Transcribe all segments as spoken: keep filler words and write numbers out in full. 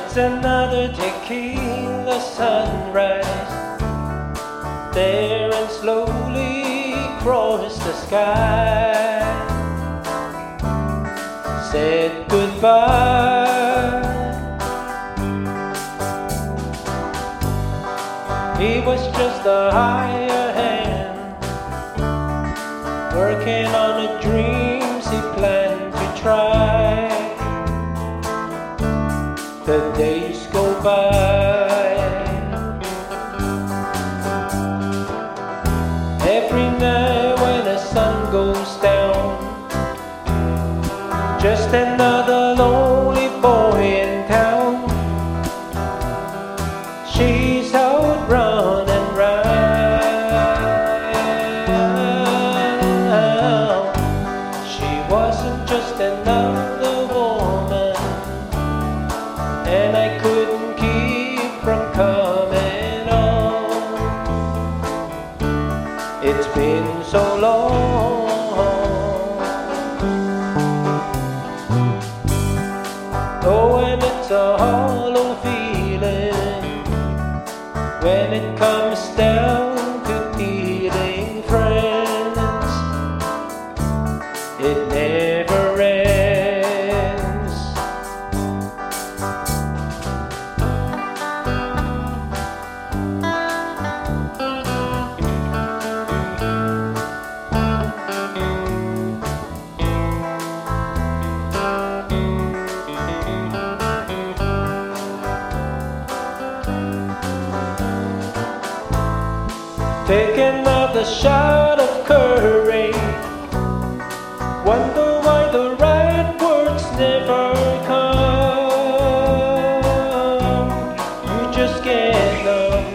It's another tequila sunrise, there and slowly across the sky. Said goodbye. He was just a higher hand, working on the dreams he planned to try. The days go by. Every night when the sun goes down, just another lonely boy in town. She's out running round. She wasn't just another woman, and I couldn't keep from coming on. It's been so long. Oh, and it's a hollow feeling when it comes down to dealing friends. It never ends. Take another shot of courage. Wonder why the right words never come. You just get numb.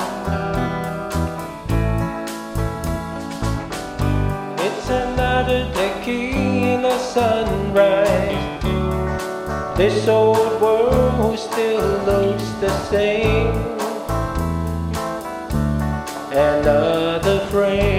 It's another tequila sunrise. This old world still looks the same. Another frame.